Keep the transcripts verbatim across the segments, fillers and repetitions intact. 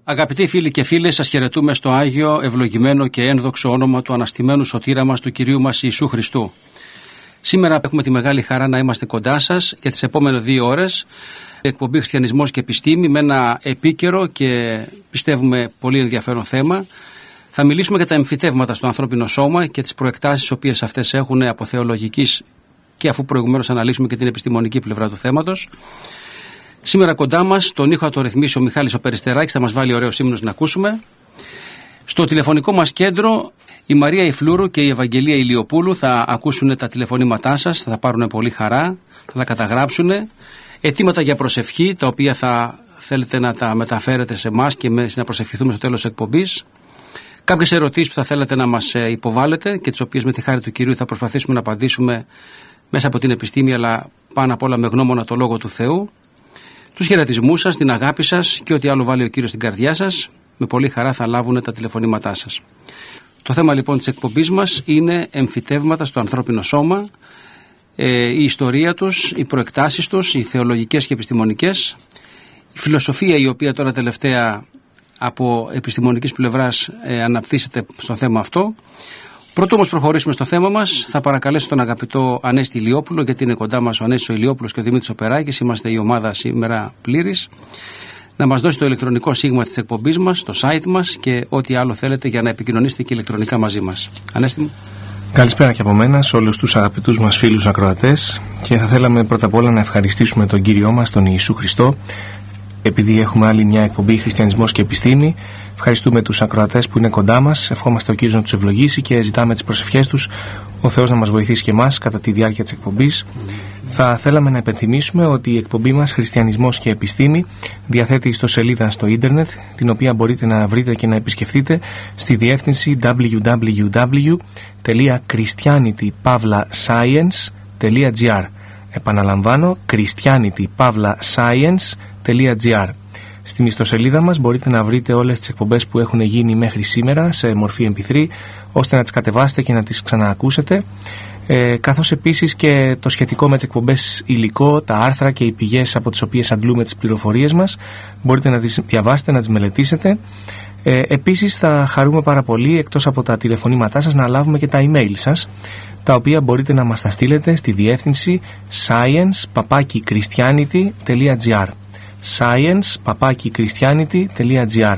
Αγαπητοί φίλοι και φίλες, σας χαιρετούμε στο Άγιο, ευλογημένο και ένδοξο όνομα του αναστημένου σωτήρα μας, του Κυρίου μας Ιησού Χριστού. Σήμερα έχουμε τη μεγάλη χαρά να είμαστε κοντά σας για τις επόμενες δύο ώρες. Εκπομπή Χριστιανισμός και Επιστήμη με ένα επίκαιρο και πιστεύουμε πολύ ενδιαφέρον θέμα. Θα μιλήσουμε για τα εμφυτεύματα στο ανθρώπινο σώμα και τις προεκτάσεις τις οποίες αυτές έχουν από θεολογικής, και αφού προηγουμένως αναλύσουμε και την επιστημονική πλευρά του θέματος. Σήμερα κοντά μας, τον ήχο θα το ρυθμίσει ο Μιχάλης ο Περιστεράκης, θα μας βάλει ωραίους ύμνους να ακούσουμε. Στο τηλεφωνικό μας κέντρο η Μαρία Ιφλούρου και η Ευαγγελία Ηλιοπούλου θα ακούσουν τα τηλεφωνήματά σας, θα τα πάρουν πολύ χαρά, θα τα καταγράψουν. Αιτήματα για προσευχή, τα οποία θα θέλετε να τα μεταφέρετε σε εμάς και να προσευχηθούμε στο τέλος της εκπομπής. Κάποιες ερωτήσεις που θα θέλετε να μας υποβάλλετε και τις οποίες με τη χάρη του Κυρίου θα προσπαθήσουμε να απαντήσουμε μέσα από την επιστήμη, αλλά πάνω απ' όλα με γνώμονα το Λόγο του Θεού. Τους χαιρετισμούς σας, την αγάπη σας και ό,τι άλλο βάλει ο Κύριος στην καρδιά σας, με πολύ χαρά θα λάβουν τα τηλεφωνήματά σας. Το θέμα λοιπόν της εκπομπής μας είναι εμφυτεύματα στο ανθρώπινο σώμα, ε, η ιστορία τους, οι προεκτάσεις τους, οι θεολογικές και επιστημονικές, η φιλοσοφία η οποία τώρα τελευταία από επιστημονικής πλευράς ε, αναπτύσσεται στο θέμα αυτό. Πρώτο όμως προχωρήσουμε στο θέμα μας, θα παρακαλέσω τον αγαπητό Ανέστη Ηλιόπουλο, γιατί είναι κοντά μας ο Ανέστης ο Ηλιόπουλος και ο Δημήτρης ο Περάκης, είμαστε η ομάδα σήμερα πλήρης, να μας δώσει το ηλεκτρονικό σήμα της εκπομπής μας, το site μας και ό,τι άλλο θέλετε για να επικοινωνήσετε και ηλεκτρονικά μαζί μας. Ανέστη μου. Καλησπέρα και από μένα σε όλους τους αγαπητούς μας φίλους ακροατές, και θα θέλαμε πρώτα απ' όλα να ευχαριστήσουμε τον Κύριό μας, τον Ιησού Χριστό, επειδή έχουμε άλλη μια εκπομπή Χριστιανισμός και Επιστήμη. Ευχαριστούμε τους ακροατές που είναι κοντά μας, ευχόμαστε ο Κύριος να τους ευλογήσει και ζητάμε τις προσευχές τους, ο Θεός να μας βοηθήσει και εμάς κατά τη διάρκεια της εκπομπής. Θα θέλαμε να υπενθυμίσουμε ότι η εκπομπή μας Χριστιανισμός και Επιστήμη διαθέτει ιστοσελίδα στο ίντερνετ, την οποία μπορείτε να βρείτε και να επισκεφτείτε στη διεύθυνση double-u double-u double-u τελεία christianity dash science τελεία gr. Επαναλαμβάνω, christianity dash science τελεία gr. Στην ιστοσελίδα μας μπορείτε να βρείτε όλες τις εκπομπές που έχουν γίνει μέχρι σήμερα σε μορφή εμ πι θρι, ώστε να τις κατεβάσετε και να τις ξαναακούσετε, ε, καθώς επίσης και το σχετικό με τις εκπομπές υλικό, τα άρθρα και οι πηγές από τις οποίες αντλούμε τις πληροφορίες μας. Μπορείτε να τις διαβάσετε, να τις μελετήσετε. Ε, επίσης θα χαρούμε πάρα πολύ, εκτός από τα τηλεφωνήματά σας, να λάβουμε και τα email σας, τα οποία μπορείτε να μας τα στείλετε στη διεύθυνση science παπάκι christianity τελεία gr. science παπάκι christianity τελεία gr.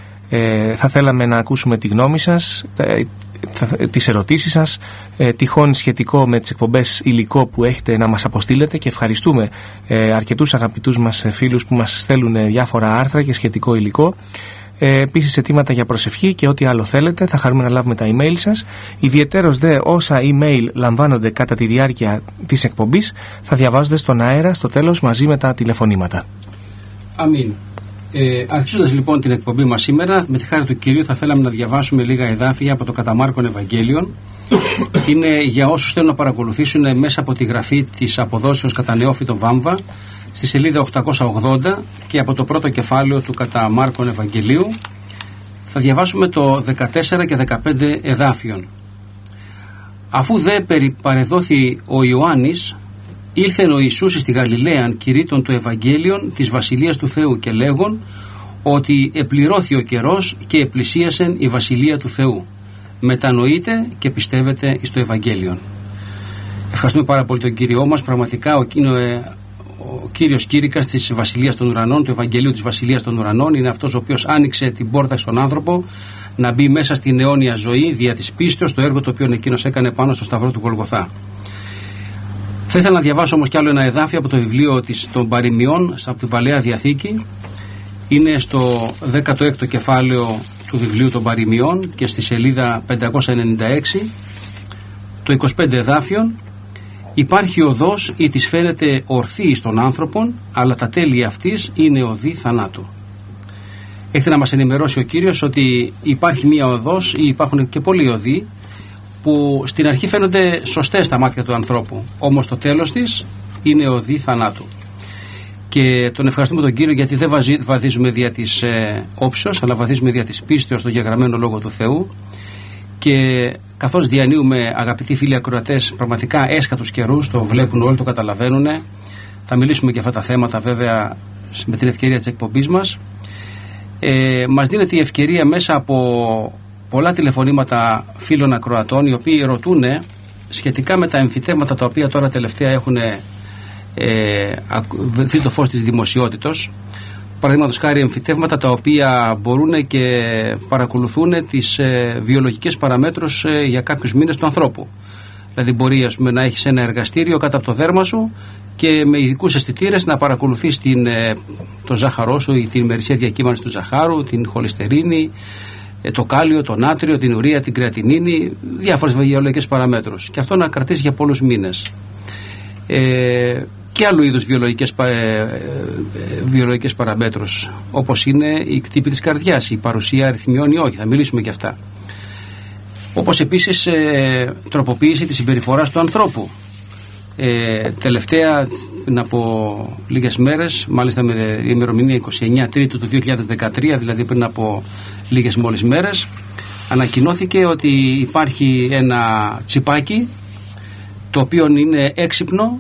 ε, Θα θέλαμε να ακούσουμε τη γνώμη σας, ε, τις ερωτήσεις σας, ε, τυχόν σχετικό με τις εκπομπές υλικό που έχετε να μας αποστείλετε, και ευχαριστούμε ε, αρκετούς αγαπητούς μας φίλους που μας στέλνουν διάφορα άρθρα και σχετικό υλικό. Ε, επίσης αιτήματα για προσευχή και ό,τι άλλο θέλετε, θα χαρούμε να λάβουμε τα email σας. Ιδιαιτέρως δε όσα email λαμβάνονται κατά τη διάρκεια της εκπομπής θα διαβάζονται στον αέρα στο τέλος μαζί με τα τηλεφωνήματα. Αμήν. Ε, αρχίζοντας λοιπόν την εκπομπή μας σήμερα, με τη χάρη του Κυρίου θα θέλαμε να διαβάσουμε λίγα εδάφια από το κατά Μάρκον Ευαγγέλιον. Είναι για όσους θέλουν να παρακολουθήσουν μέσα από τη γραφή της αποδόσεως κατά Νεόφυτο Βάμβα, στη σελίδα οκτακόσια ογδόντα, και από το πρώτο κεφάλαιο του κατά Μάρκον Ευαγγελίου θα διαβάσουμε το δεκατέσσερα και δεκαπέντε εδάφιον. Αφού δε παρεδόθη ο Ιωάννης, ήλθεν ο Ιησούς στη Γαλιλαίαν κηρύττων το Ευαγγέλιον της Βασιλείας του Θεού και λέγον ότι επληρώθη ο καιρός και επλησίασεν η Βασιλεία του Θεού. Μετανοείτε και πιστεύετε εις το Ευαγγέλιον. Ευχαριστούμε πάρα πολύ τον Κύριό μας. Πραγματικά ο, ο Κύριος Κήρυκας της Βασιλείας των Ουρανών, του Ευαγγελίου της Βασιλείας των Ουρανών, είναι αυτός ο οποίος άνοιξε την πόρτα στον άνθρωπο να μπει μέσα στην αιώνια ζωή δια της πίστεως, το έργο το οποίο εκείνος έκανε πάνω στο σταυρό του Γολγοθά. Θα ήθελα να διαβάσω όμως κι άλλο ένα εδάφιο από το βιβλίο της, των Παροιμιών από την Παλαιά Διαθήκη. Είναι στο δέκατο έκτο κεφάλαιο του βιβλίου των Παροιμιών και στη σελίδα πεντακόσια ενενήντα έξι, το είκοσι πέντε εδάφιον. Υπάρχει οδός ή της φαίνεται ορθή στον άνθρωπον, αλλά τα τέλη αυτής είναι οδή θανάτου. Έχετε να μας ενημερώσει ο Κύριος ότι υπάρχει μία οδός, ή υπάρχουν και πολλοί οδοί, που στην αρχή φαίνονται σωστές στα μάτια του ανθρώπου, όμως το τέλος της είναι οδή θανάτου. Και τον ευχαριστούμε τον Κύριο, γιατί δεν βαδίζουμε δια της ε, όψεως, αλλά βαδίζουμε δια της πίστεως στο γεγραμμένο Λόγο του Θεού. Και καθώς διανύουμε, αγαπητοί φίλοι ακροατές, πραγματικά έσκατους καιρούς, το βλέπουν όλοι, το καταλαβαίνουν. Θα μιλήσουμε και αυτά τα θέματα βέβαια με την ευκαιρία της εκπομπής μας. Ε, μας δίνεται η ευκαιρία μέσα από πολλά τηλεφωνήματα φίλων ακροατών, οι οποίοι ρωτούν σχετικά με τα εμφυτεύματα τα οποία τώρα τελευταία έχουν ε, δει το φως της δημοσιότητος. Παραδείγματος χάρη εμφυτεύματα τα οποία μπορούν και παρακολουθούν τις ε, βιολογικές παραμέτρους ε, για κάποιους μήνες του ανθρώπου. Δηλαδή μπορεί, ας πούμε, να έχεις ένα εργαστήριο κάτω από το δέρμα σου και με ειδικούς αισθητήρες να παρακολουθείς την, ε, το ζάχαρό σου ή την ημερησία διακύμανση του ζαχάρου, την χολυστερίνη, ε, το κάλιο, το νάτριο, την ουρία, την κρεατινίνη, διάφορες βιολογικές παραμέτρους. Και αυτό να κρατήσει για πολλούς μήνες. Ε, και άλλου είδους βιολογικές, ε, βιολογικές παραμέτρους, όπως είναι η κτύπη της καρδιάς, η παρουσία αριθμιών ή όχι, θα μιλήσουμε και αυτά. Όπως επίσης ε, τροποποίηση της συμπεριφοράς του ανθρώπου. Ε, τελευταία, πριν από λίγες μέρες, μάλιστα με ημερομηνία είκοσι εννέα Τρίτου του δύο χιλιάδες δεκατρία, δηλαδή πριν από λίγες μόλις μέρες, ανακοινώθηκε ότι υπάρχει ένα τσιπάκι το οποίο είναι έξυπνο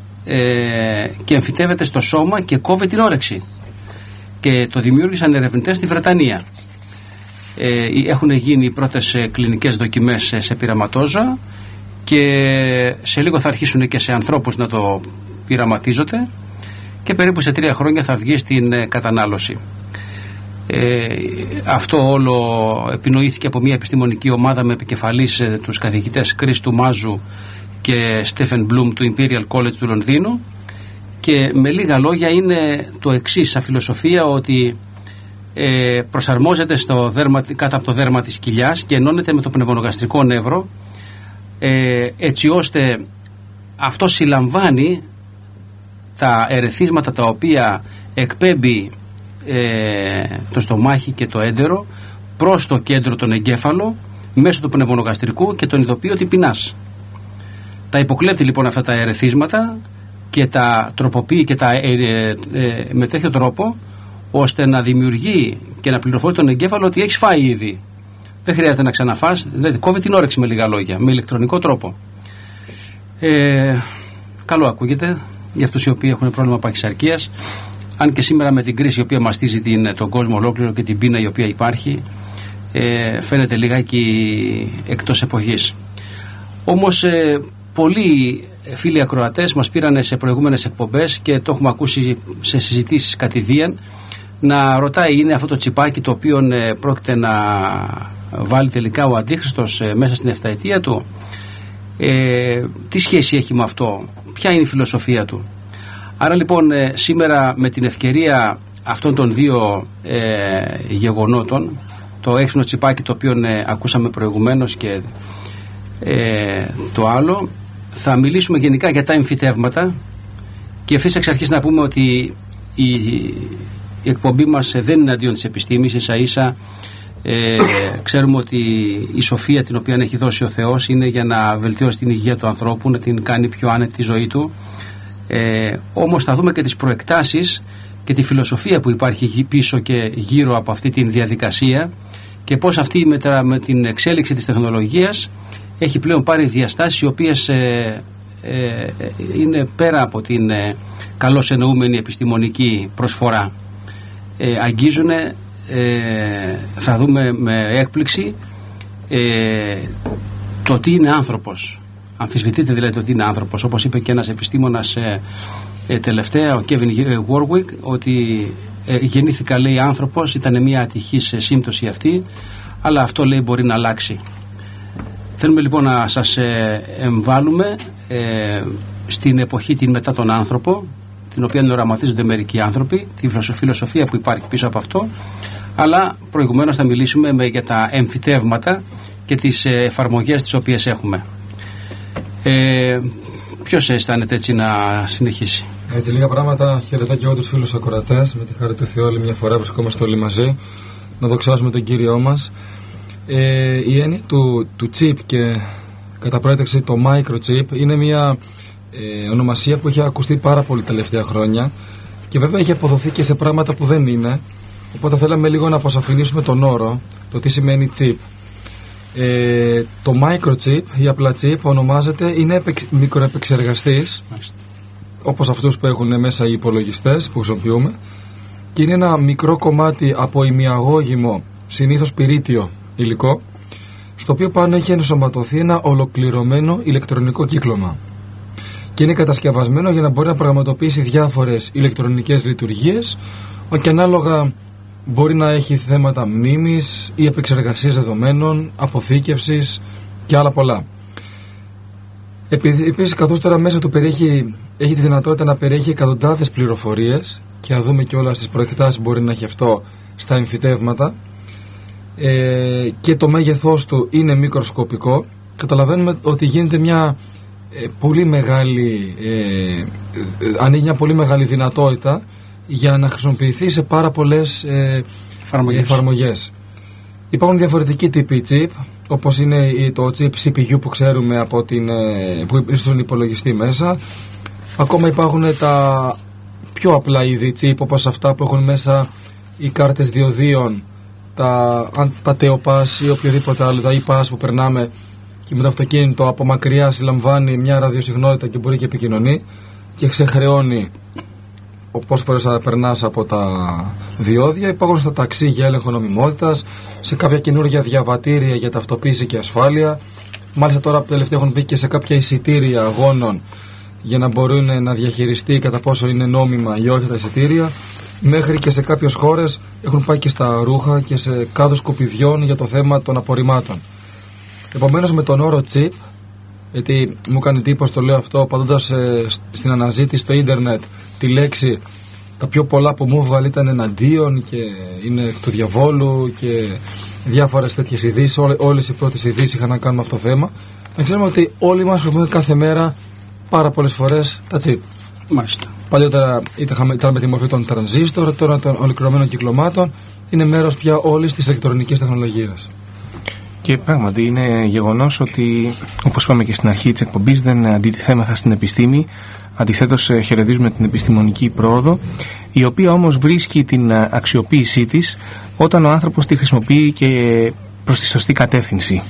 ε, και εμφυτεύεται στο σώμα και κόβει την όρεξη, και το δημιούργησαν ερευνητές στη Βρετανία. Ε, έχουν γίνει οι πρώτες ε, κλινικές δοκιμές ε, σε πειραματόζωα και σε λίγο θα αρχίσουν και σε ανθρώπους να το πειραματίζονται και περίπου σε τρία χρόνια θα βγει στην ε, κατανάλωση. Ε, αυτό όλο επινοήθηκε από μια επιστημονική ομάδα με επικεφαλής ε, τους καθηγητές Κρίστου Μάζου και Στέφεν Μπλουμ του Imperial College του Λονδίνου, και με λίγα λόγια είναι το εξής σαν φιλοσοφία, ότι ε, προσαρμόζεται στο δέρμα, κάτω από το δέρμα της κοιλιάς και ενώνεται με το πνευμονογαστρικό νεύρο, ε, έτσι ώστε αυτό συλλαμβάνει τα ερεθίσματα τα οποία εκπέμπει ε, το στομάχι και το έντερο προς το κέντρο, τον εγκέφαλο, μέσω του πνευμονογαστρικού, και τον ειδοποιεί ότι πεινάς. Τα υποκλέπτει λοιπόν αυτά τα ερεθίσματα και τα τροποποιεί και τα, ε, ε, ε, με τέτοιο τρόπο ώστε να δημιουργεί και να πληροφορεί τον εγκέφαλο ότι έχεις φάει ήδη. Δεν χρειάζεται να ξαναφάς, δηλαδή κόβει την όρεξη με λίγα λόγια, με ηλεκτρονικό τρόπο. Ε, καλό ακούγεται για αυτούς οι οποίοι έχουν πρόβλημα παχυσαρκίας, αν και σήμερα με την κρίση η οποία μαστίζει την, τον κόσμο ολόκληρο και την πείνα η οποία υπάρχει, ε, φαίνεται λιγάκι εκτός εποχής. Όμως ε, πολλοί φίλοι ακροατές μας πήραν σε προηγούμενες εκπομπές και το έχουμε ακούσει σε συζητήσεις κατηδίαν να ρωτάει, είναι αυτό το τσιπάκι το οποίο ε, πρόκειται να βάλει τελικά ο Αντίχριστος ε, μέσα στην εφταετία του, ε, τι σχέση έχει με αυτό, ποια είναι η φιλοσοφία του. Άρα λοιπόν ε, σήμερα με την ευκαιρία αυτών των δύο ε, γεγονότων, το έξυπνο τσιπάκι το οποίο ε, ακούσαμε προηγουμένως και ε, το άλλο, θα μιλήσουμε γενικά για τα εμφυτεύματα, και ευθύς εξ αρχής να πούμε ότι η, η εκπομπή μας δεν είναι αντίον της επιστήμης, ίσα ίσα ε, ξέρουμε ότι η σοφία την οποία έχει δώσει ο Θεός είναι για να βελτιώσει την υγεία του ανθρώπου, να την κάνει πιο άνετη τη ζωή του. Ε, όμως θα δούμε και τις προεκτάσεις και τη φιλοσοφία που υπάρχει πίσω και γύρω από αυτή τη διαδικασία, και πώς αυτή με, τα, με την εξέλιξη της τεχνολογίας έχει πλέον πάρει διαστάσεις οι οποίες ε, ε, είναι πέρα από την ε, καλώς εννοούμενη επιστημονική προσφορά. Ε, αγγίζουν, ε, θα δούμε με έκπληξη ε, το τι είναι άνθρωπος. Αμφισβητείται δηλαδή το τι είναι άνθρωπος, όπως είπε και ένας επιστήμονας ε, ε, τελευταία, ο Kevin Warwick, ότι ε, γεννήθηκα, λέει, άνθρωπος, ήταν μια ατυχής ε, σύμπτωση αυτή, αλλά αυτό, λέει, μπορεί να αλλάξει. Θέλουμε λοιπόν να σας ε, εμβάλουμε ε, στην εποχή την μετά τον άνθρωπο, την οποία οραματίζονται μερικοί άνθρωποι, τη φιλοσοφία που υπάρχει πίσω από αυτό, αλλά προηγουμένως θα μιλήσουμε με, για τα εμφυτεύματα και τις ε, εφαρμογές τις οποίες έχουμε. Ε, ποιος αισθάνεται έτσι να συνεχίσει? Έτσι, λίγα πράγματα. Χαιρετά και εγώ τους φίλους ακροατές. Με τη χάρη του Θεού, άλλη μια φορά βρισκόμαστε όλοι μαζί να δοξάσουμε τον Κύριό μας. Ε, η έννοια του, του chip και κατά προέταξη το microchip είναι μια ε, ονομασία που έχει ακουστεί πάρα πολύ τα τελευταία χρόνια, και βέβαια έχει αποδοθεί και σε πράγματα που δεν είναι. Οπότε θέλαμε λίγο να αποσαφηνίσουμε τον όρο, το τι σημαίνει chip. Ε, το microchip ή απλά chip ονομάζεται, είναι επεξ, μικροεπεξεργαστής, όπως αυτούς που έχουν μέσα οι υπολογιστές που χρησιμοποιούμε, και είναι ένα μικρό κομμάτι από ημιαγώγημο, συνήθως πυρίτιο υλικό, στο οποίο πάνω έχει ενσωματωθεί ένα ολοκληρωμένο ηλεκτρονικό κύκλωμα και είναι κατασκευασμένο για να μπορεί να πραγματοποιήσει διάφορες ηλεκτρονικές λειτουργίες και ανάλογα μπορεί να έχει θέματα μνήμης ή επεξεργασίας δεδομένων, αποθήκευσης και άλλα πολλά. Επίσης, καθώς τώρα μέσα του περιέχει, έχει τη δυνατότητα να περιέχει εκατοντάδες πληροφορίες και να δούμε και όλα στις προεκτάσεις μπορεί να έχει αυτό στα εμφυτεύματα, ε, και το μέγεθός του είναι μικροσκοπικό, καταλαβαίνουμε ότι γίνεται μια ε, πολύ μεγάλη ε, ανοίγει μια πολύ μεγάλη δυνατότητα για να χρησιμοποιηθεί σε πάρα πολλές ε, εφαρμογές. εφαρμογές. Υπάρχουν διαφορετικοί τύποι chip, όπως είναι το chip σι πι γιου που ξέρουμε από την, που είναι στον υπολογιστή μέσα. Ακόμα υπάρχουν τα πιο απλά είδη chip, όπως αυτά που έχουν μέσα οι κάρτες διοδίων, τα, τα TEOPAS ή οποιοδήποτε άλλο, τα E-Pass που περνάμε και με το αυτοκίνητο από μακριά συλλαμβάνει μια ραδιοσυχνότητα και μπορεί και επικοινωνεί και ξεχρεώνει πόσες φορές θα περνάς από τα διόδια. Υπάρχουν στα ταξί για έλεγχο νομιμότητας, σε κάποια καινούργια διαβατήρια για ταυτοποίηση και ασφάλεια. Μάλιστα τώρα τελευταία έχουν μπει και σε κάποια εισιτήρια αγώνων για να μπορούν να διαχειριστεί κατά πόσο είναι νόμιμα ή όχι τα εισιτήρια. Μέχρι και σε κάποιες χώρες έχουν πάει και στα ρούχα και σε κάδους σκουπιδιών για το θέμα των απορριμμάτων. Επομένως, με τον όρο chip, γιατί μου κάνει εντύπωση το λέω αυτό πατώντας ε, στην αναζήτηση στο ίντερνετ τη λέξη, τα πιο πολλά που μου έβγαλε ήταν εναντίον και είναι εκ του διαβόλου και διάφορες τέτοιες ειδήσεις. Όλε, όλες οι πρώτες ειδήσεις είχαν να κάνουν με αυτό το θέμα. Να ξέρουμε ότι όλοι μας χρησιμοποιούμε κάθε μέρα πάρα πολλές φορές τα chip. Μάλιστα. Παλιότερα ήταν με τη μορφή των τρανζίστορ, τώρα των ολοκληρωμένων κυκλωμάτων. Είναι μέρος πια όλης της ηλεκτρονικής τεχνολογίας. Και πράγματι είναι γεγονός ότι, όπως είπαμε και στην αρχή της εκπομπής, δεν αντιτιθέμεθα στην επιστήμη. Αντιθέτως, χαιρετίζουμε την επιστημονική πρόοδο, η οποία όμως βρίσκει την αξιοποίησή της όταν ο άνθρωπος τη χρησιμοποιεί και προς τη σωστή κατεύθυνση.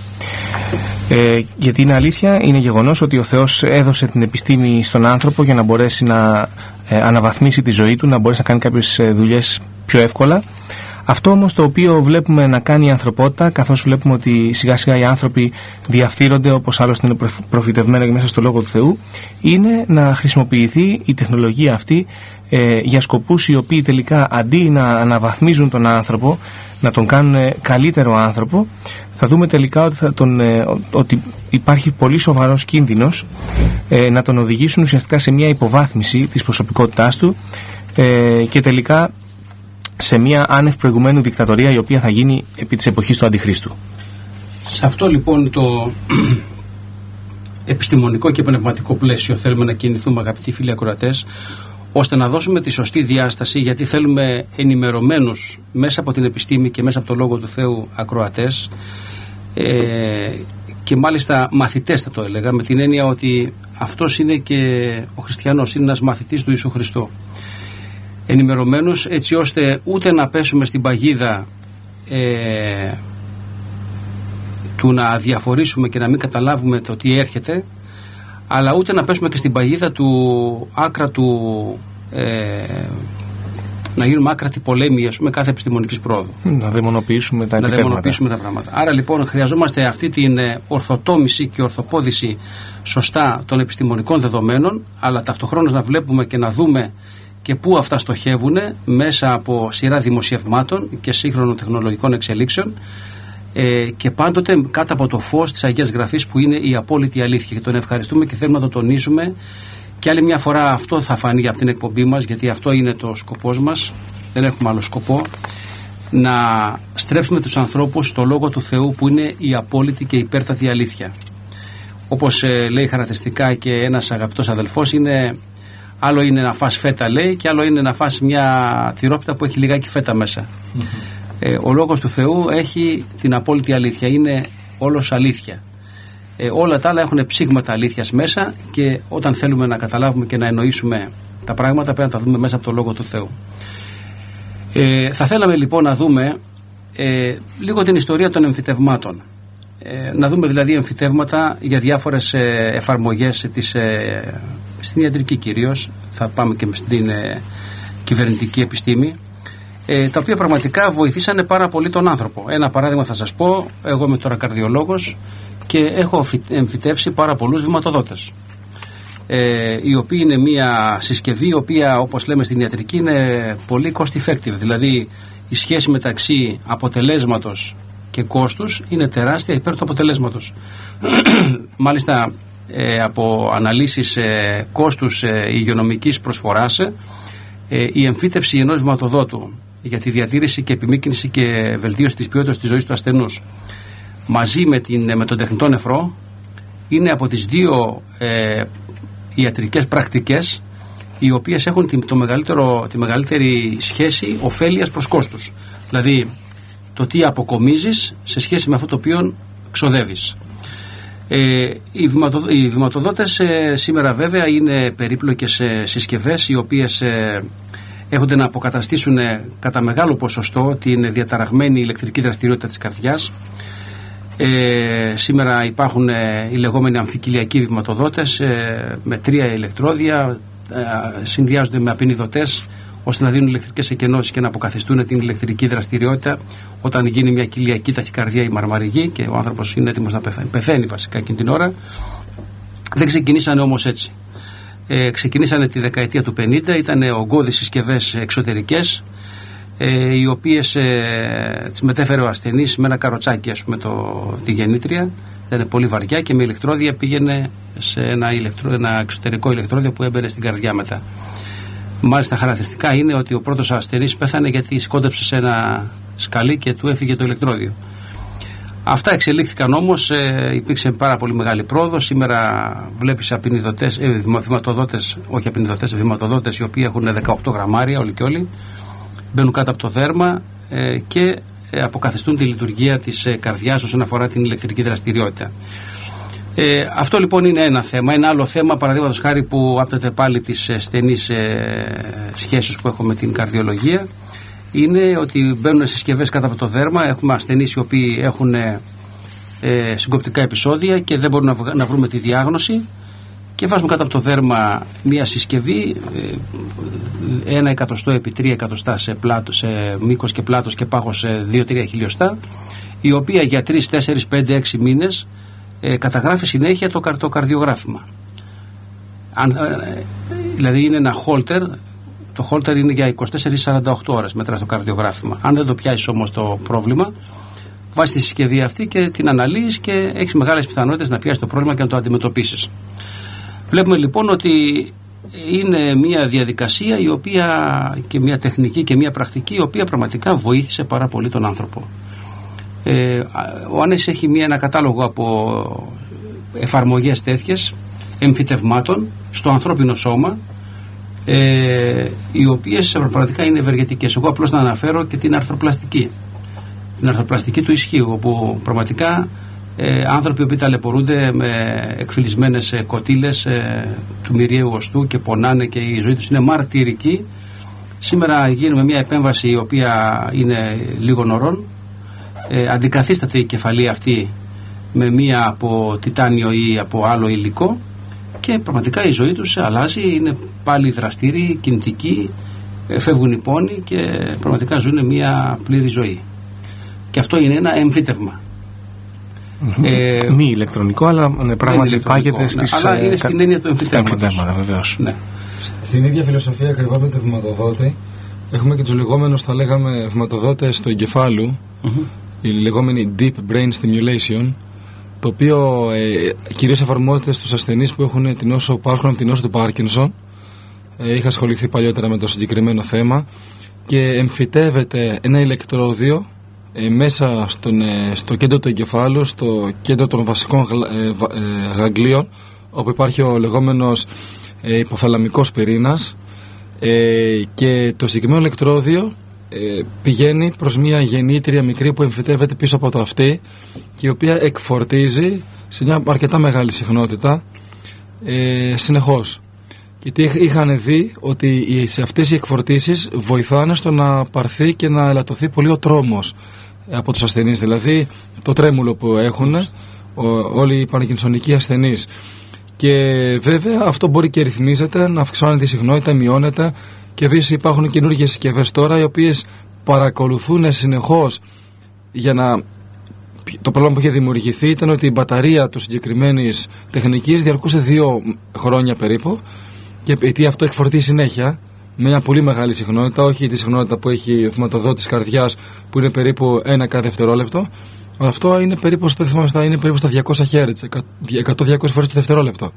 Ε, γιατί είναι αλήθεια, είναι γεγονός ότι ο Θεός έδωσε την επιστήμη στον άνθρωπο για να μπορέσει να ε, αναβαθμίσει τη ζωή του, να μπορέσει να κάνει κάποιες δουλειές πιο εύκολα. Αυτό όμως το οποίο βλέπουμε να κάνει η ανθρωπότητα, καθώς βλέπουμε ότι σιγά σιγά οι άνθρωποι διαφθείρονται, όπως άλλωστε είναι προφητευμένο και μέσα στο Λόγο του Θεού, είναι να χρησιμοποιηθεί η τεχνολογία αυτή ε, για σκοπούς οι οποίοι τελικά αντί να αναβαθμίζουν τον άνθρωπο, να τον κάνουν καλύτερο άνθρωπο, θα δούμε τελικά ότι, θα τον, ε, ότι υπάρχει πολύ σοβαρός κίνδυνος ε, να τον οδηγήσουν ουσιαστικά σε μια υποβάθμιση της προσωπικότητάς του ε, και τελικά σε μια άνευ προηγουμένου δικτατορία η οποία θα γίνει επί της εποχής του Αντιχρίστου. Σε αυτό λοιπόν το επιστημονικό και πνευματικό πλαίσιο θέλουμε να κινηθούμε, αγαπητοί φίλοι ακροατές, ώστε να δώσουμε τη σωστή διάσταση, γιατί θέλουμε ενημερωμένους μέσα από την επιστήμη και μέσα από το Λόγο του Θεού ακροατές ε, και μάλιστα μαθητές, θα το έλεγα, με την έννοια ότι αυτός είναι και ο χριστιανός, είναι ένας μαθητής του Ιησού Χριστού. Ενημερωμένους έτσι ώστε ούτε να πέσουμε στην παγίδα ε, του να διαφορήσουμε και να μην καταλάβουμε το τι έρχεται, αλλά ούτε να πέσουμε και στην παγίδα του άκρατου ε, να γίνουμε άκρατοι πολέμοι, ας πούμε, κάθε επιστημονικής πρόοδου. Να δαιμονοποιήσουμε τα να δαιμονοποιήσουμε τα πράγματα. Άρα λοιπόν χρειαζόμαστε αυτή την ορθοτόμηση και ορθοπόδηση σωστά των επιστημονικών δεδομένων, αλλά ταυτοχρόνως να βλέπουμε και να δούμε και πού αυτά στοχεύουν μέσα από σειρά δημοσιευμάτων και σύγχρονων τεχνολογικών εξελίξεων ε, και πάντοτε κάτω από το φως της Αγίας Γραφής που είναι η απόλυτη αλήθεια, και τον ευχαριστούμε και θέλουμε να το τονίσουμε και άλλη μια φορά. Αυτό θα φανεί από την εκπομπή μας, γιατί αυτό είναι το σκοπός μας, δεν έχουμε άλλο σκοπό, να στρέψουμε τους ανθρώπους στο Λόγο του Θεού που είναι η απόλυτη και υπέρτατη αλήθεια. Όπως ε, λέει χαρακτηριστικά και ένας αγαπητός αδελφός, είναι άλλο είναι να φας φέτα, λέει, και άλλο είναι να φας μια τυρόπιτα που έχει λιγάκι φέτα μέσα. Mm-hmm. Ε, ο Λόγος του Θεού έχει την απόλυτη αλήθεια, είναι όλος αλήθεια. Ε, όλα τα άλλα έχουν ψήγματα αλήθειας μέσα, και όταν θέλουμε να καταλάβουμε και να εννοήσουμε τα πράγματα πρέπει να τα δούμε μέσα από το Λόγο του Θεού. Ε, θα θέλαμε λοιπόν να δούμε ε, λίγο την ιστορία των εμφυτευμάτων. Ε, να δούμε δηλαδή εμφυτεύματα για διάφορες ε, εφαρμογές της, ε, στην ιατρική κυρίως, θα πάμε και στην ε, κυβερνητική επιστήμη, ε, τα οποία πραγματικά βοηθήσανε πάρα πολύ τον άνθρωπο. Ένα παράδειγμα θα σας πω, εγώ είμαι τώρα καρδιολόγος και έχω εμφυτεύσει πάρα πολλούς βηματοδότες, ε, οι οποίοι είναι μια συσκευή η οποία, όπως λέμε στην ιατρική, είναι πολύ cost effective, δηλαδή η σχέση μεταξύ αποτελέσματος και κόστους είναι τεράστια υπέρ του αποτελέσματος. Μάλιστα ε, από αναλύσεις ε, κόστους ε, υγειονομικής προσφοράς, ε, η εμφύτευση ενός βηματοδότου για τη διατήρηση και επιμήκυνση και βελτίωση της ποιότητας της ζωής του ασθενούς μαζί με, την, με τον τεχνητό νεφρό είναι από τις δύο ε, ιατρικές πρακτικές οι οποίες έχουν τη, το μεγαλύτερο, τη μεγαλύτερη σχέση ωφέλειας προς κόστους. Δηλαδή το τι αποκομίζεις σε σχέση με αυτό το οποίο ξοδεύεις. Ε, οι, βηματοδο, οι βηματοδότες ε, σήμερα βέβαια είναι περίπλοκες ε, συσκευές οι οποίες ε, έχονται να αποκαταστήσουν ε, κατά μεγάλο ποσοστό την διαταραγμένη ηλεκτρική δραστηριότητα της καρδιάς. Ε, σήμερα υπάρχουν ε, οι λεγόμενοι αμφικυλιακοί βηματοδότες ε, με τρία ηλεκτρόδια, ε, συνδυάζονται με απεινιδωτές ώστε να δίνουν ηλεκτρικές εκενώσεις και να αποκαθιστούν την ηλεκτρική δραστηριότητα όταν γίνει μια κοιλιακή ταχυκαρδία ή μαρμαριγή και ο άνθρωπος είναι έτοιμος να πεθαίνει, πεθαίνει βασικά εκείνη την ώρα. Δεν ξεκινήσανε όμως έτσι. Ε, ξεκινήσανε τη δεκαετία του πενήντα, ήταν ογκώδεις συσκευές εξωτερικές, ε, οι οποίες ε, τις μετέφερε ο ασθενής με ένα καροτσάκι, ας πούμε, το, τη γεννήτρια. Ήταν πολύ βαριά και με ηλεκτρόδια πήγαινε σε ένα, ηλεκτρό, ένα εξωτερικό ηλεκτρόδιο που έμπαινε στην καρδιά μετά. Μάλιστα χαρακτηριστικά είναι ότι ο πρώτος ασθενής πέθανε γιατί σκόντεψε σε ένα σκαλί και του έφυγε το ηλεκτρόδιο. Αυτά εξελίχθηκαν όμως, ε, υπήρξε πάρα πολύ μεγάλη πρόοδο. Σήμερα βλέπεις απεινιδωτές, ε, βηματοδότες, όχι απεινιδωτές, βηματοδότες οι οποίοι έχουν δεκαοκτώ γραμμάρια όλοι και όλοι, μπαίνουν κάτω από το δέρμα ε, και ε, αποκαθιστούν τη λειτουργία της ε, καρδιάς όσον αφορά την ηλεκτρική δραστηριότητα. Ε, αυτό λοιπόν είναι ένα θέμα. Ένα άλλο θέμα, παραδείγματος χάρη, που άπτεται πάλι τις στενείς ε, σχέσεις που έχω με την καρδιολογία, είναι ότι μπαίνουν συσκευές κάτω από το δέρμα. Έχουμε ασθενείς οι οποίοι έχουν ε, συγκοπτικά επεισόδια και δεν μπορούν να, να βρούμε τη διάγνωση και βάζουμε κάτω από το δέρμα μια συσκευή ε, ένα εκατοστό επί τρία εκατοστά σε, πλάτο, σε μήκος και πλάτος και πάχος σε δύο τρία χιλιοστά, η οποία για τρεις, τέσσερις, πέντε, έξι μήνες Ε, καταγράφει συνέχεια το, το καρδιογράφημα. Αν, ε, δηλαδή είναι ένα holter, το holter είναι για είκοσι τέσσερις με σαράντα οκτώ ώρες μετρά το καρδιογράφημα. Αν δεν το πιάσεις όμως το πρόβλημα, βάζεις τη συσκευή αυτή και την αναλύεις και έχεις μεγάλες πιθανότητες να πιάσεις το πρόβλημα και να το αντιμετωπίσεις. Βλέπουμε λοιπόν ότι είναι μια διαδικασία η οποία, και μια τεχνική και μια πρακτική η οποία πραγματικά βοήθησε πάρα πολύ τον άνθρωπο. Ε, ο Άννης έχει μια, ένα κατάλογο από εφαρμογές τέτοιες εμφυτευμάτων στο ανθρώπινο σώμα, ε, οι οποίες πραγματικά είναι ευεργετικές. Εγώ απλώς να αναφέρω και την αρθροπλαστική την αρθροπλαστική του ισχύου, όπου πραγματικά ε, άνθρωποι που ταλαιπωρούνται με εκφυλισμένες ε, κοτήλες ε, του μυριαίου οστού και πονάνε και η ζωή τους είναι μαρτυρική. Σήμερα γίνουμε μια επέμβαση η οποία είναι λίγων ωρών. Ε, αντικαθίσταται η κεφαλή αυτή με μία από τιτάνιο ή από άλλο υλικό και πραγματικά η ζωή τους αλλάζει, είναι πάλι δραστήριοι, κινητικοί, ε, φεύγουν οι πόνοι και πραγματικά ζουν μία πλήρη ζωή. Και αυτό είναι ένα εμφύτευμα. Mm-hmm. Ε, Μη ηλεκτρονικό, αλλά ναι, πράγματι πάγεται στις... Αλλά είναι στην έννοια του εμφυτεύματος. Ναι. Στην ίδια φιλοσοφία ακριβώς με το βηματοδότη έχουμε και τους λεγόμενους, θα λέγαμε, βηματοδότες του εγκεφάλου, mm-hmm. η λεγόμενη Deep Brain Stimulation, το οποίο ε, κυρίως εφαρμόζεται στους ασθενείς που έχουν την νόσο, πάσχουν από την νόσο του Πάρκινσον. Ε, είχα ασχοληθεί παλιότερα με το συγκεκριμένο θέμα και εμφυτεύεται ένα ηλεκτρόδιο ε, μέσα στον, ε, στο κέντρο του εγκεφάλου, στο κέντρο των βασικών ε, ε, γαγγλίων, όπου υπάρχει ο λεγόμενος ε, υποθαλαμικός πυρήνας, ε, και το συγκεκριμένο ηλεκτρόδιο Ε, πηγαίνει προς μια γεννήτρια μικρή που εμφυτεύεται πίσω από το αυτί και η οποία εκφορτίζει σε μια αρκετά μεγάλη συχνότητα ε, συνεχώς. Γιατί είχαν δει ότι σε αυτές οι εκφορτίσεις βοηθάνε στο να πάρθει και να ελαττωθεί πολύ ο τρόμος από τους ασθενείς, δηλαδή το τρέμουλο που έχουν ο, όλοι οι παρκινσονικοί ασθενείς. Και βέβαια αυτό μπορεί και ρυθμίζεται, να αυξάνεται η συχνότητα, μειώνεται. Και επίσης υπάρχουν καινούργιες συσκευές τώρα οι οποίες παρακολουθούν συνεχώς για να... Το πρόβλημα που είχε δημιουργηθεί ήταν ότι η μπαταρία του συγκεκριμένης τεχνικής διαρκούσε δύο χρόνια περίπου, και επειδή αυτό εκφορτεί συνέχεια με μια πολύ μεγάλη συχνότητα, όχι τη συχνότητα που έχει ο θυματοδότης καρδιάς που είναι περίπου ένα κάθε δευτερόλεπτο, αλλά αυτό είναι περίπου, στο, είναι περίπου στα διακόσια χερτζ, εκατό με διακόσιες φορές το δευτερόλεπτο.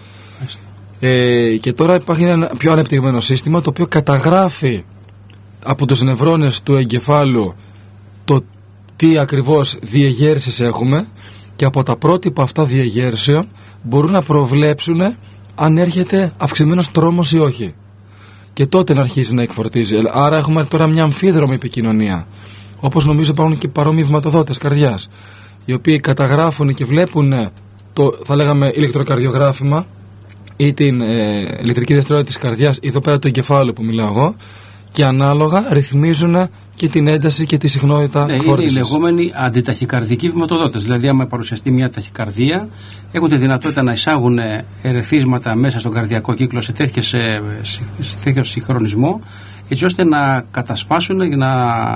Ε, και τώρα υπάρχει ένα πιο ανεπτυγμένο σύστημα το οποίο καταγράφει από τους νευρώνες του εγκεφάλου το τι ακριβώς διεγέρσεις έχουμε, και από τα πρότυπα αυτά διεγέρσεων μπορούν να προβλέψουν αν έρχεται αυξημένος τρόμος ή όχι, και τότε να αρχίσει να εκφορτίζει. Άρα έχουμε τώρα μια αμφίδρομη επικοινωνία, όπως νομίζω υπάρχουν και παρόμοιοι βηματοδότες καρδιάς, οι οποίοι καταγράφουν και βλέπουν το, θα λέγαμε, ηλεκτροκαρδιογράφημα ή την ε, ηλεκτρική δραστηριότητα της καρδιάς, εδώ πέρα του εγκεφάλου που μιλάω εγώ, και ανάλογα ρυθμίζουν και την ένταση και τη συχνότητα ναι, φόρτισης. Είναι οι λεγόμενοι αντιταχυκαρδικοί βηματοδότες. Δηλαδή, άμα παρουσιαστεί μια ταχυκαρδία, έχουν τη δυνατότητα να εισάγουν ερεθίσματα μέσα στον καρδιακό κύκλο σε τέτοιο συγχρονισμό, έτσι ώστε να κατασπάσουν και να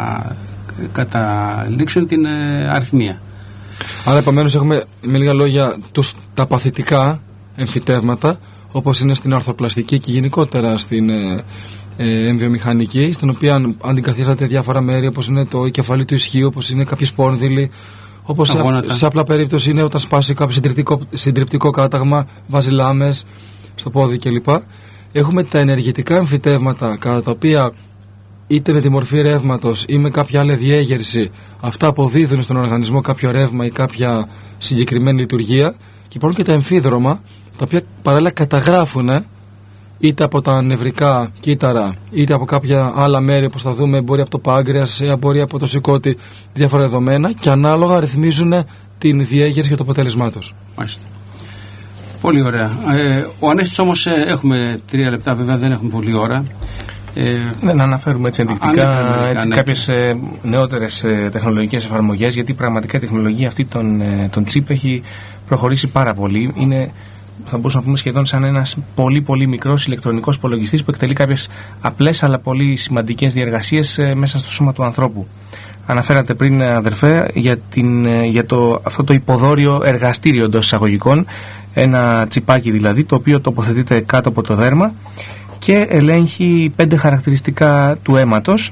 καταλήξουν την αριθμία. Άρα, επομένως, έχουμε με λίγα λόγια τους, τα παθητικά εμφυτεύματα, όπως είναι στην αρθροπλαστική και γενικότερα στην ε, εμβιομηχανική, στην οποία αντικαθίσταται διάφορα μέρη, όπως είναι το κεφάλι του ισχύου, όπως είναι κάποιοι σπόνδυλοι, όπως σε, σε απλά περίπτωση είναι όταν σπάσει κάποιο συντριπτικό, συντριπτικό κάταγμα, βάζει λάμες στο πόδι κλπ. Έχουμε τα ενεργητικά εμφυτεύματα, κατά τα οποία είτε με τη μορφή ρεύματος ή με κάποια άλλη διέγερση, αυτά αποδίδουν στον οργανισμό κάποιο ρεύμα ή κάποια συγκεκριμένη λειτουργία. Και υπάρχουν και τα εμφύδρωμα, τα οποία παράλληλα καταγράφουν είτε από τα νευρικά κύτταρα, είτε από κάποια άλλα μέρη, όπως θα δούμε, μπορεί από το πάγκρεας ή μπορεί από το σηκώτη, διάφορα δεδομένα, και ανάλογα ρυθμίζουν την διέγερση και το αποτέλεσμά τους. Μάλιστα. Πολύ ωραία. Ε, ο Ανέστης όμως, ε, έχουμε τρία λεπτά, βέβαια δεν έχουμε πολλή ώρα. Ε, ναι, να αναφέρουμε έτσι ενδεικτικά έτσι, ναι. κάποιες ε, νεότερες ε, τεχνολογικές εφαρμογές, γιατί πραγματικά η τεχνολογία αυτή των, ε, των chip έχει προχωρήσει πάρα πολύ. Είναι, θα μπορούσαμε να πούμε, σχεδόν σαν ένας πολύ πολύ μικρός ηλεκτρονικός υπολογιστής που εκτελεί κάποιες απλές αλλά πολύ σημαντικές διεργασίες ε, μέσα στο σώμα του ανθρώπου. Αναφέρατε πριν, αδερφέ, για, την, για το, αυτό το υποδόριο εργαστήριο εντός εισαγωγικών, ένα τσιπάκι δηλαδή, το οποίο τοποθετείται κάτω από το δέρμα και ελέγχει πέντε χαρακτηριστικά του αίματος.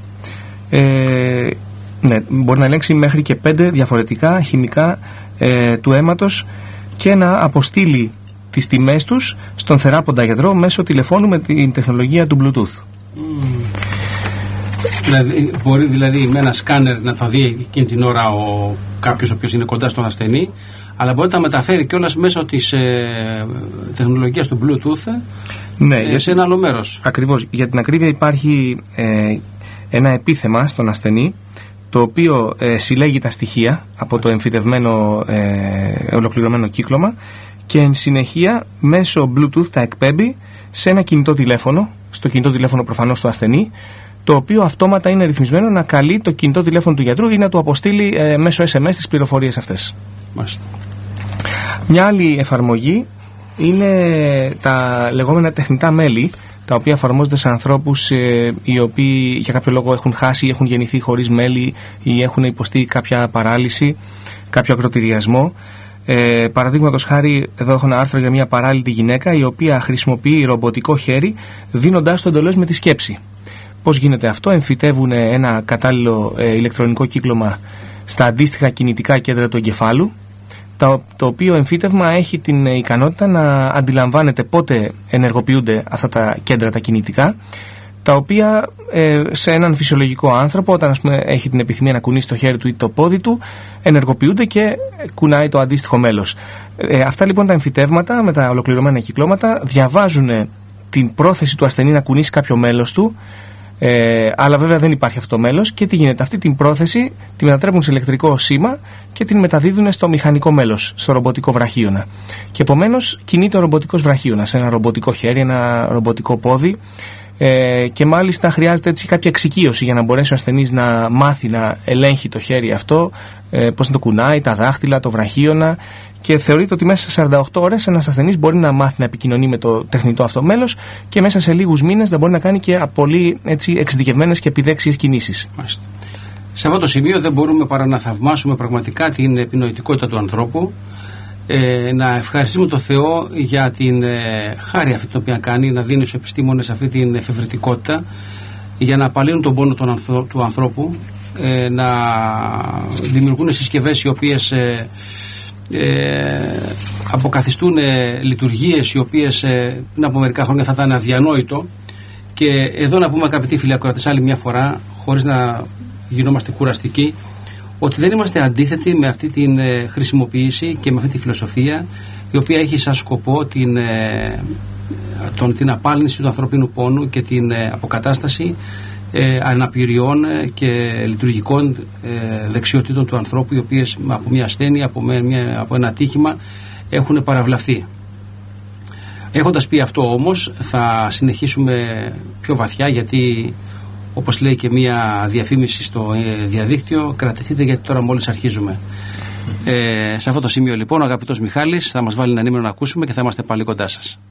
Ε, ναι, μπορεί να ελέγξει μέχρι και πέντε διαφορετικά χημικά ε, του αίματος και να αποστείλει τις τιμές τους στον θεράποντα γιατρό μέσω τηλεφώνου με την τεχνολογία του Bluetooth. Mm. Δηλαδή, μπορεί δηλαδή με ένα σκάνερ να τα δει εκείνη την ώρα ο κάποιος ο οποίος είναι κοντά στον ασθενή, αλλά μπορεί να τα μεταφέρει κιόλας μέσω της ε, τεχνολογίας του Bluetooth ναι, ε, σε ένα άλλο μέρος. Ακριβώς. Για την ακρίβεια υπάρχει ε, ένα επίθεμα στον ασθενή, το οποίο ε, συλλέγει τα στοιχεία από το εμφυτευμένο ε, ολοκληρωμένο κύκλωμα και εν συνεχεία μέσω Bluetooth τα εκπέμπει σε ένα κινητό τηλέφωνο, στο κινητό τηλέφωνο προφανώς του ασθενή, το οποίο αυτόματα είναι ρυθμισμένο να καλεί το κινητό τηλέφωνο του γιατρού ή να του αποστείλει ε, μέσω ες εμ ες τις πληροφορίες αυτές. Μάλιστα. Μια άλλη εφαρμογή είναι τα λεγόμενα τεχνητά μέλη, τα οποία εφαρμόζονται σε ανθρώπους ε, οι οποίοι για κάποιο λόγο έχουν χάσει ή έχουν γεννηθεί χωρίς μέλη ή έχουν υποστεί κάποια παράλυση, κάποιο ακροτηριασμό. Ε, Παραδείγματος χάρη, εδώ έχω ένα άρθρο για μια παράλυτη γυναίκα η οποία χρησιμοποιεί ρομποτικό χέρι δίνοντάς το εντολές με τη σκέψη. Πώς γίνεται αυτό? Εμφυτεύουν ένα κατάλληλο ε, ηλεκτρονικό κύκλωμα στα αντίστοιχα κινητικά κέντρα του εγκεφάλου, το, το οποίο εμφύτευμα έχει την ικανότητα να αντιλαμβάνεται πότε ενεργοποιούνται αυτά τα κέντρα τα κινητικά, τα οποία ε, σε έναν φυσιολογικό άνθρωπο, όταν ας πούμε, έχει την επιθυμία να κουνήσει το χέρι του ή το πόδι του, ενεργοποιούνται και κουνάει το αντίστοιχο μέλος. Ε, αυτά λοιπόν τα εμφυτεύματα με τα ολοκληρωμένα κυκλώματα διαβάζουν την πρόθεση του ασθενή να κουνήσει κάποιο μέλος του, Ε, αλλά βέβαια δεν υπάρχει αυτό το μέλος, και τι γίνεται? Αυτή την πρόθεση τη μετατρέπουν σε ηλεκτρικό σήμα και την μεταδίδουν στο μηχανικό μέλος, στο ρομποτικό βραχίωνα. Και επομένως κινείται ο ρομποτικός βραχίωνας, ένα ρομποτικό χέρι, ένα ρομποτικό πόδι, ε, και μάλιστα χρειάζεται έτσι κάποια εξοικείωση για να μπορέσει ο ασθενής να μάθει να ελέγχει το χέρι αυτό, ε, πώς να το κουνάει, τα δάχτυλα, το βραχίωνα, και θεωρείται ότι μέσα σε σαράντα οκτώ ώρες ένας ασθενής μπορεί να μάθει να επικοινωνεί με το τεχνητό αυτό μέλος και μέσα σε λίγους μήνες να μπορεί να κάνει και πολύ έτσι, εξειδικευμένες και επιδέξιες κινήσεις. Μάλιστα. Σε αυτό το σημείο δεν μπορούμε παρά να θαυμάσουμε πραγματικά την επινοητικότητα του ανθρώπου, ε, να ευχαριστούμε τον Θεό για την ε, χάρη αυτή την οποία κάνει, να δίνει στους επιστήμονες αυτή την εφευρετικότητα για να απαλύνουν τον πόνο του, ανθρο, του ανθρώπου, ε, να δημιουργούν συσκευές οι οποίες ε, ε, αποκαθιστούν ε, λειτουργίες οι οποίες ε, πριν από μερικά χρόνια θα ήταν αδιανόητο. Και εδώ να πούμε, αγαπητοί φίλοι ακροατές, άλλη μια φορά, χωρίς να γινόμαστε κουραστικοί, ότι δεν είμαστε αντίθετοι με αυτή την ε, χρησιμοποίηση και με αυτή τη φιλοσοφία, η οποία έχει σαν σκοπό την, ε, τον, την απάλυνση του ανθρωπίνου πόνου και την ε, αποκατάσταση ε, αναπηριών και λειτουργικών ε, δεξιοτήτων του ανθρώπου, οι οποίες από μια ασθένεια, από, μια, από ένα ατύχημα έχουν παραβλαφθεί. Έχοντας πει αυτό όμως, θα συνεχίσουμε πιο βαθιά, γιατί όπως λέει και μία διαφήμιση στο διαδίκτυο, κρατηθείτε γιατί τώρα μόλις αρχίζουμε. Ε, σε αυτό το σημείο λοιπόν ο αγαπητός Μιχάλης θα μας βάλει ένα νήμερο να ακούσουμε και θα είμαστε πάλι κοντά σας.